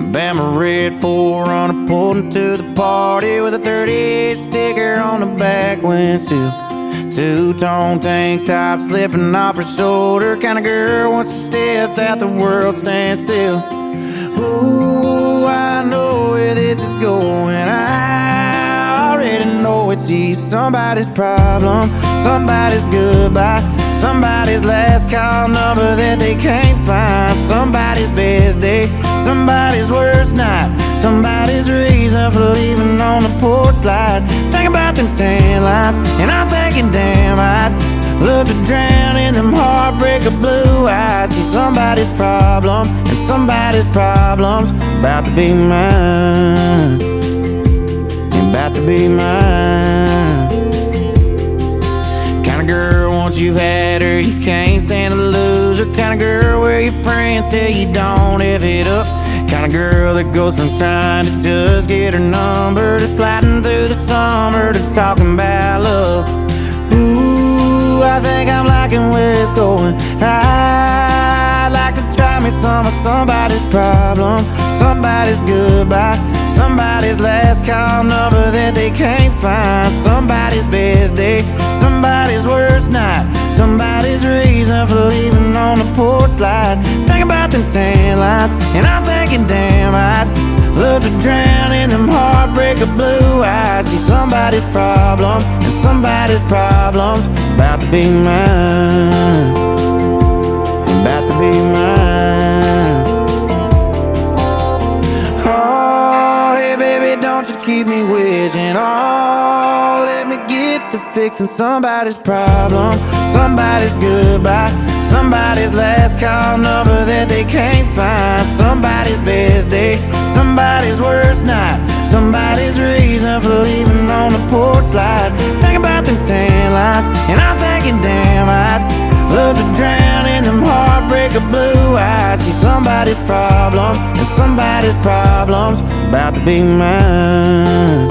Bama red 4Runner pulled into the party with a 38 sticker on the back windshield. Two-tone tank top slipping off her shoulder. Kind of girl once she steps out the world stands still. Ooh, I know where this is going. I already know it's she's somebody's problem, somebody's goodbye, somebody's last call number that they can't find, somebody's best day, somebody's worst night, somebody's reason for leaving on the porch slide. Think about them tan lines, and I'm thinking, damn, I'd love to drown in them heartbreaker blue eyes. She's somebody's problem, and somebody's problem's about to be mine, about to be mine. Kind of girl, once you've had her, you can't stand to lose her. Kind of girl where your friends tell you don't F it up. Kind of girl that goes from trying to just get her number to sliding through the summer to talking about love. Ooh, I think I'm liking where it's going. I'd like to try me some of somebody's problem, somebody's goodbye, somebody's last call number that they can't find, somebody's best day, somebody's worst night, somebody's reason for leaving on the porch slide. Think about them tan lines, and I'm thinking, damn, I'd love to drown in them heartbreaker blue eyes. She's somebody's problem, and somebody's problem's about to be mine, about to be mine. Oh, hey baby, don't just keep me wishing. Oh, let me get to fixing somebody's problem, somebody's goodbye, somebody's last call number that they can't find, somebody's best day, somebody's worst night, somebody's reason for leaving on the porch slide. Think about them tan lines, and I'm thinking, damn, I'd love to drown in them heartbreaker blue eyes. She's somebody's problem, and somebody's problem's about to be mine,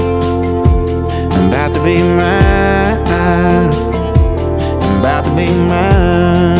about to be mine, about to be mine.